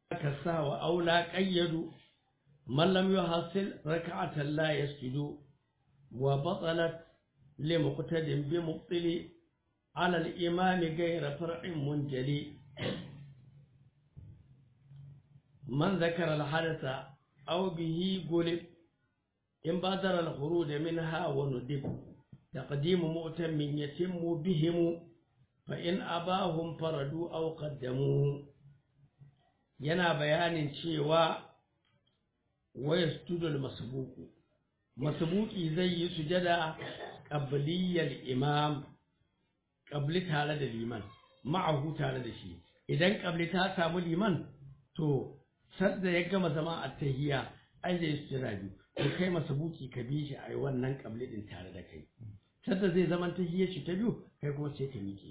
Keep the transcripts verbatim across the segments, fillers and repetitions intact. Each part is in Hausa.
كسا وأولى قيدوا من لم يحصل ركعة لا يسجد وبطلت لمقتد بمبطل على الإمام غير فرع منجلي من ذكر الحدث أو به قلب إن بادر الخروج منها وندب تقديم مؤتم يتم بهم فإن أباهم فردوا أو قدموا yana bayanin cewa wayasjudul masbuqu masbuqi zai yi sujada qabliyal imam qabli tare da liman ma'ahu tare da shi idan qabli ta samu liman to sadda ya gama zama at-tahiyya ai zai sujada biyu to kai masbuqi ka bi shi ai wannan qabli din tare da kai sadda zai zama tahiyya shi ta biyu kai kuma sai ka miƙe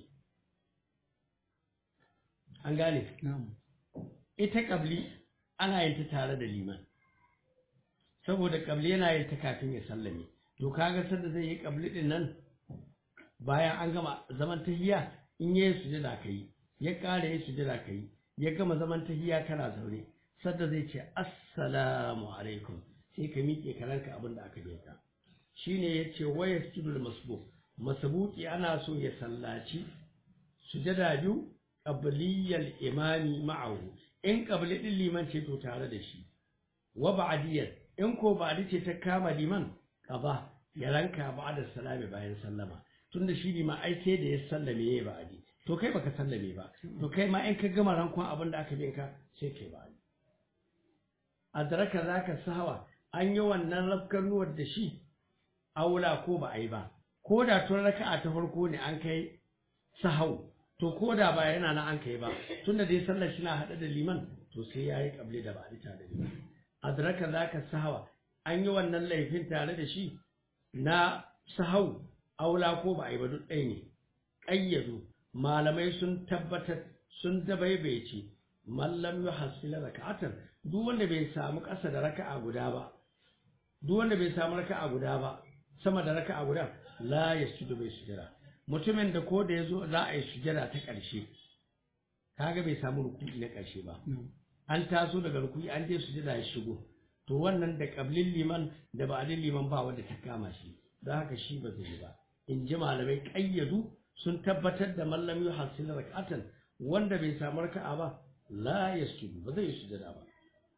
an gane na'am ita ƙabli ana yin ta tare da liman saboda ƙabli yana yin ta kafin ya sallame to kaga sanda zai yi ƙabli din nan bayan an gama zaman tahiyya in yayi sujada kai ya ƙara yi sujada kai ya gama zaman tahiyya kana zaure sanda zai ce assalamu alaikum sai ka miƙe karanka abin da aka yi ka shine yace wayasjudul masbuq masbuqi ana so ya sallaci sujada biyu qabliyal imami ma'ahu in qabli din liman ce to tare da shi wa ba'diyat in ko ba'di ce ta kama liman qaba ya ranka ba'da salami bayan sallama tunda shi liman ai sai da ya sallame yayi ba'di to kai baka sallame ba to kai ma in ka gama rankon abin da aka bin ka sai kai ba'di adraka zaka sahawa an yi wannan rafkanuwar da shi aula ko ba ai ba ko da tun raka'a ta farko ne an kai sahau to ko da ba yana nan an kai ba tunda dai sallar shi na hada da liman to sai yayi kabli da ba'di tare da liman adraka zaka sahawa an yi wannan laifin tare da shi na sahau aula ko ba ai ba duk ɗaya ne qayyadu malamai sun tabbatar sun dabaibaice mallam yuhassil raka'atan duk wanda bai samu ƙasa da raka'a guda ba duk wanda bai samu raka'a guda ba sama da raka'a guda la yasjudu bai sujada mutumin da ko da yazo za a yi sujada ta ƙarshe kaga bai samu ruku'i na ƙarshe ba an taso daga ruku'i an je sujada ya shigo to wannan da qablin liman da ba'din liman ba wanda ta kama shi don haka shi ba zai yi ba in ji malamai qayyadu sun tabbatar da mallam yuhassil rak'atan wanda bai samu raka'a ba la yasjudu ba zai sujada ba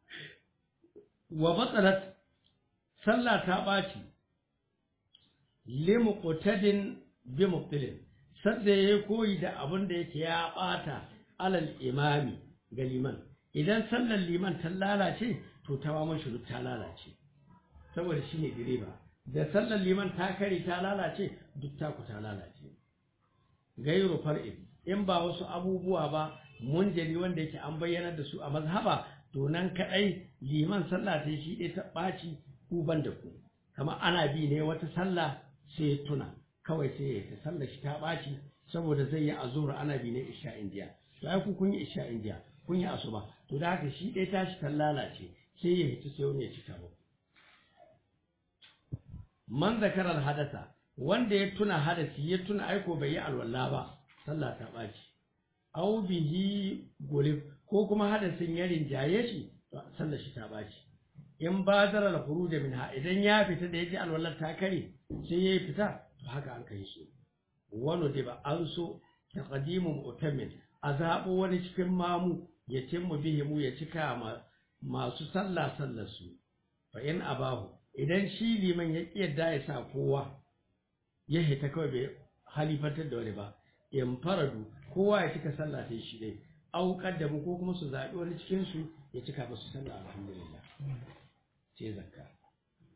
wa batalat sallah ta baci limuqtadin bi mubtilin sadda yayi koyi da abin da yake ya bata alal imami ga liman idan sallar liman ta lalace to tawamun shuru ta lalace saboda shine direba da sallar liman ta kare ta lalace duk ta ku ta lalace gairu far'in in ba wasu abubuwa ba munjali wanda yake an bayyana da su a mazhaba to nan kadai liman sallah ta shi dai ta baci ku banda ku kamar ana bi ne wata sallah sai tuna kawai sai ya sallar shi ta baci saboda zai yi azhur ana bi ne isha indiya to ai ku kun yi isha indiya kun yi asuba to da haka shi dai tashi ta lalace sai ya hici sai wani ya cika ba man zakarar hadasa wanda ya tuna hadasi ya tuna aiko bai yi alwala ba sallah ta baci au bihi gulib ko kuma hadasin ya rinjaye shi sallar shi ta baci in badara al-khuruj minha idan ya fita da yaji alwallar ta kare sai ya fita to haka an kai shi wani da ba an so taqdimu mu'tamin azabo wani cikin mamu ya cimmu bihi mu ya cika ma masu sallah sallar su fa in abahu idan shi liman ya kiyarda ya sa kowa ya hita kawai bai halifatar da wani ba in faradu kowa ya cika sallah sai shi dai au kaddamu ko kuma su zabi wani cikin su ya cika musu sallah alhamdulillah sai zakka